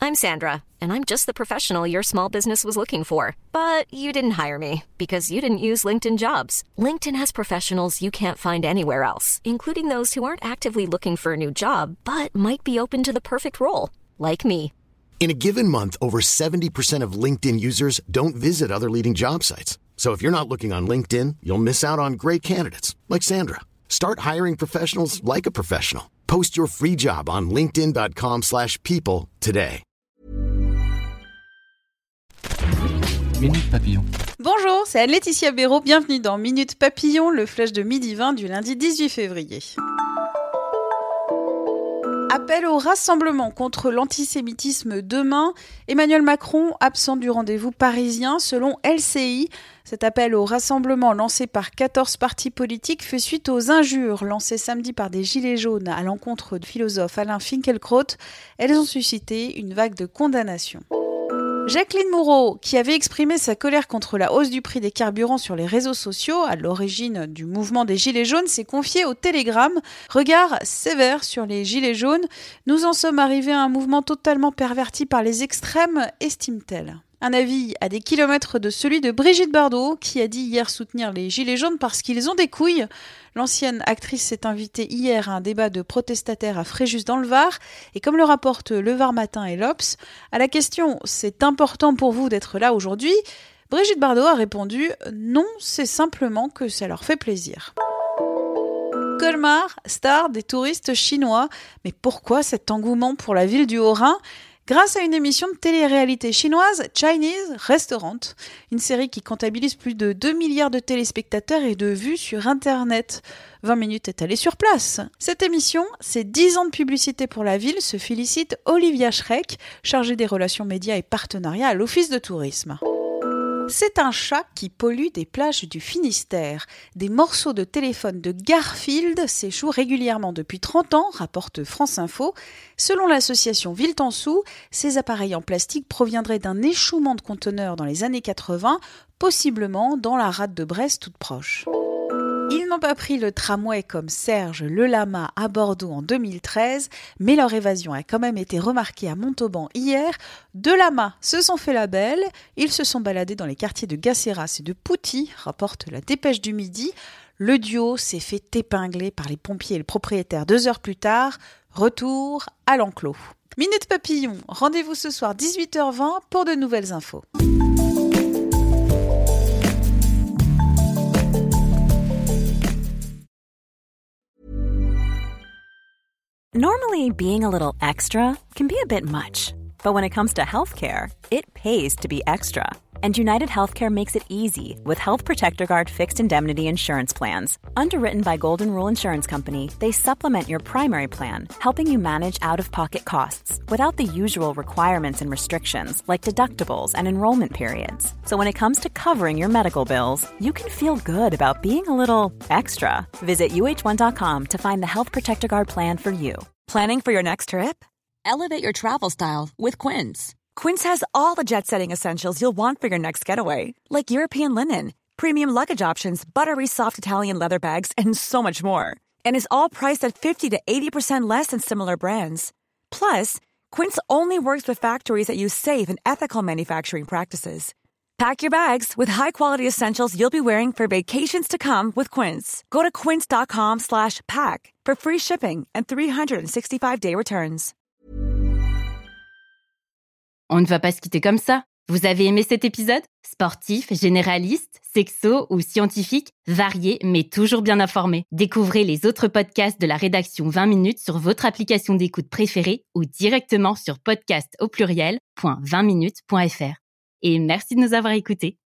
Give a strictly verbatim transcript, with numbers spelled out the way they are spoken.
I'm Sandra, and I'm just the professional your small business was looking for. But you didn't hire me because you didn't use LinkedIn Jobs. LinkedIn has professionals you can't find anywhere else, including those who aren't actively looking for a new job, but might be open to the perfect role, like me. In a given month, over seventy percent of LinkedIn users don't visit other leading job sites. So if you're not looking on LinkedIn, you'll miss out on great candidates like Sandra. Start hiring professionals like a professional. Post your free job on linkedin.com slash people today. Minute Papillon. Bonjour, c'est Anne-Laetitia Béraud. Bienvenue dans Minute Papillon, le flash de midi vingt du lundi dix-huit février. Appel au rassemblement contre l'antisémitisme demain. Emmanuel Macron, absent du rendez-vous parisien, selon L C I. Cet appel au rassemblement lancé par quatorze partis politiques fait suite aux injures lancées samedi par des gilets jaunes à l'encontre du philosophe Alain Finkielkraut. Elles ont suscité une vague de condamnation. Jacqueline Moreau, qui avait exprimé sa colère contre la hausse du prix des carburants sur les réseaux sociaux à l'origine du mouvement des Gilets jaunes, s'est confiée au Télégramme. Regard sévère sur les Gilets jaunes. Nous en sommes arrivés à un mouvement totalement perverti par les extrêmes, estime-t-elle. Un avis à des kilomètres de celui de Brigitte Bardot, qui a dit hier soutenir les Gilets jaunes parce qu'ils ont des couilles. L'ancienne actrice s'est invitée hier à un débat de protestataires à Fréjus dans le Var, et comme le rapportent Le Var Matin et l'Obs, à la question « C'est important pour vous d'être là aujourd'hui ?», Brigitte Bardot a répondu « Non, c'est simplement que ça leur fait plaisir ». Colmar, star des touristes chinois. Mais pourquoi cet engouement pour la ville du Haut-Rhin ? Grâce à une émission de télé-réalité chinoise, Chinese Restaurant, une série qui comptabilise plus de deux milliards de téléspectateurs et de vues sur Internet. vingt minutes est allée sur place. Cette émission, c'est dix ans de publicité pour la ville, se félicite Olivia Schreck, chargée des relations médias et partenariats à l'Office de tourisme. C'est un chat qui pollue des plages du Finistère. Des morceaux de téléphone de Garfield s'échouent régulièrement depuis trente ans, rapporte France Info. Selon l'association Ville-Tansou, ces appareils en plastique proviendraient d'un échouement de conteneurs dans les années quatre-vingts, possiblement dans la rade de Brest toute proche. Ils n'ont pas pris le tramway comme Serge Le Lama à Bordeaux en deux mille treize, mais leur évasion a quand même été remarquée à Montauban hier. Deux lamas se sont fait la belle, ils se sont baladés dans les quartiers de Gacéras et de Pouty, rapporte la Dépêche du Midi. Le duo s'est fait épingler par les pompiers et le propriétaire deux heures plus tard. Retour à l'enclos. Minute Papillon, rendez-vous ce soir dix-huit heures vingt pour de nouvelles infos. Normally, being a little extra can be a bit much, but when it comes to healthcare, it pays to be extra. And United Healthcare makes it easy with Health Protector Guard fixed indemnity insurance plans. Underwritten by Golden Rule Insurance Company, they supplement your primary plan, helping you manage out-of-pocket costs without the usual requirements and restrictions like deductibles and enrollment periods. So when it comes to covering your medical bills, you can feel good about being a little extra. Visit U H one dot com to find the Health Protector Guard plan for you. Planning for your next trip? Elevate your travel style with Quince. Quince has all the jet-setting essentials you'll want for your next getaway, like European linen, premium luggage options, buttery soft Italian leather bags, and so much more. And is all priced at fifty to eighty percent less than similar brands. Plus, Quince only works with factories that use safe and ethical manufacturing practices. Pack your bags with high-quality essentials you'll be wearing for vacations to come with Quince. Go to quince.com slash pack for free shipping and three sixty-five day returns. On ne va pas se quitter comme ça. Vous avez aimé cet épisode ? Sportif, généraliste, sexo ou scientifique, varié mais toujours bien informé. Découvrez les autres podcasts de la rédaction vingt minutes sur votre application d'écoute préférée ou directement sur podcast au pluriel point vingt minutes point f r. Et merci de nous avoir écoutés.